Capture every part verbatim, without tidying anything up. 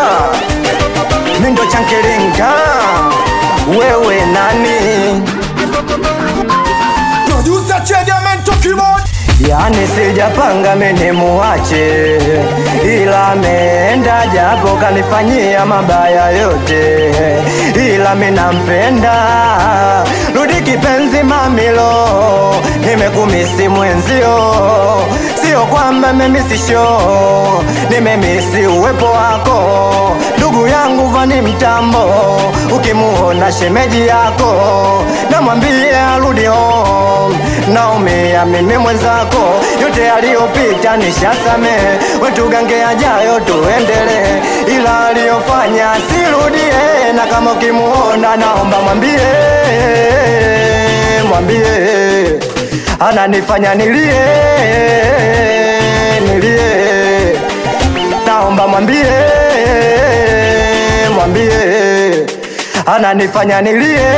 Mindo chankiringa, wewe nani? Producer Chediamento Keyboard. Yani sijapanga mimi muache, ila ameenda japo kanifanyia mabaya yote, ila mimi nampenda. Rudi kipenzi mamilo, nimekumisi mwenzio, sio kwamba mimi sisho, nimemisi uwepo wako. Ndugu yangu vani mtambo, ukimuona shemeji yako namwambie arudi home. Naumia mimi mwenzako, yote aliyopita nishasame, wetu gange ajayo tuendele, ila aliyofanya sirudie. Na kama ukimuona naomba mwambie, mwambie ananifanya nilie, nilie. Naomba mwambie, mwambie ananifanya nilie,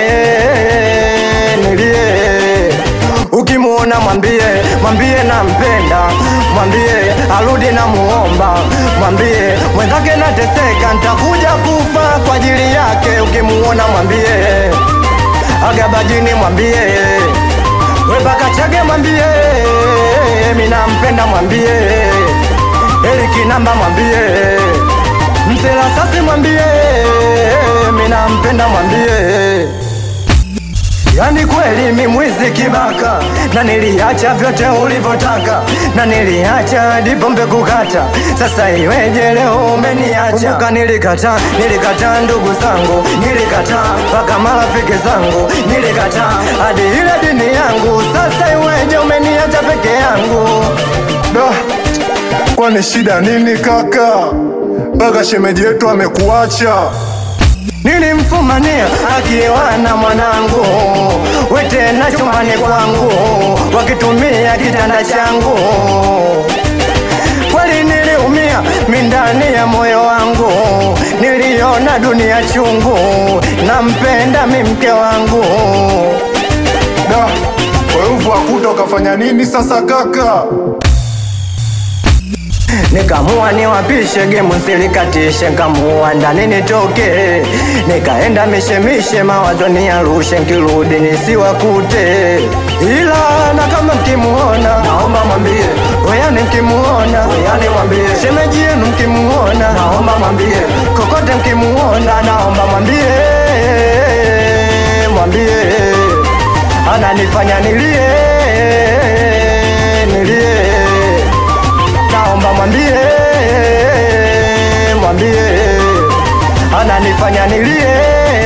nilie. Ukimuona mwambie, mwambie nampenda, mwambie arudi na muomba, mwambie mwenzake nateseka, nitakuja kufa kwa ajili yake. Ukimuona mwambie agabajini, mwambie webaka chage, mwambie mimi nampenda, mwambie Eliki namba, mwambie Msela sasi, mwambie mimi nampenda, mwambie. Yani kweli mimi mwizi kibaka, na niliacha vyote ulivyotaka, na niliacha hadi pombe kukata. Sasa iweje leo umeniacha? Kumbuka nilikata, nilikata ndugu zangu, nilikata mpaka marafiki zangu, nilikata hadi ile dini yangu. Sasa iweje umeniacha peke yangu? Da, kwani shida nini kaka? Mpaka shemeji yetu amekuacha. Nilimfumania akiwa na mwanangu, wete na chumbani kwangu, wakitumia kitanda changu. Kweli niliumia mindani ya moyo wangu, niliona dunia chungu, nampenda mimi mke wangu. Da, kwa hivyo akuta ukafanya nini sasa kaka? Nikamua niwapishe gemu nsilikatishe, nkamua ndani nitoke, nikaenda mishemishe mawazo niyarushe, nkirudi nisiwakute. Ila na kama mkimuona naomba mwambie, weyani mkimuona weyani mwambie, shemeji yenu mkimuona naomba mwambie, kokote mkimuona naomba mwambie, mwambie ananifanya nilie, nilie. Naomba mwambie, mwambie ananifanya nilie,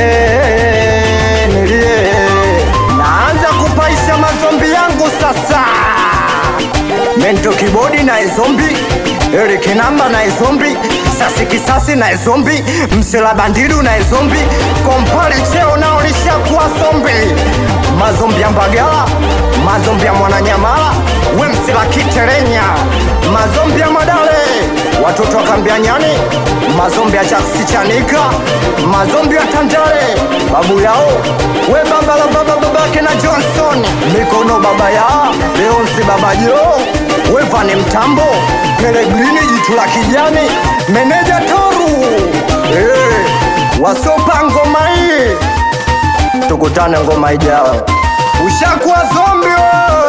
nilie. Naanza kupaisha mazombi yangu sasa. Mento Keyboard na izombi, Eliki namba na izombi, Sasi Kisasi na izombi, Msela Bandidu na izombi, Kompali cheo na ulisha kuwa zombi. Mazombi ya Mbagala, mazombi ya Mwananyamala, we Msela Kiterenya, mazombi ya Madale, watoto wa Kambia Nyani, mazombi ya Jaksi Chanika, mazombi ya Tandale, babu yao we baba la baba babake na Johnson, mikono baba ya Leonsi baba Jo, we Vani Mtambo, Pelegrini jitu la kijani, meneja Toru. Hey, wasopa ngoma hii, tukutane ngoma ijayo. Ushakuwa zombi.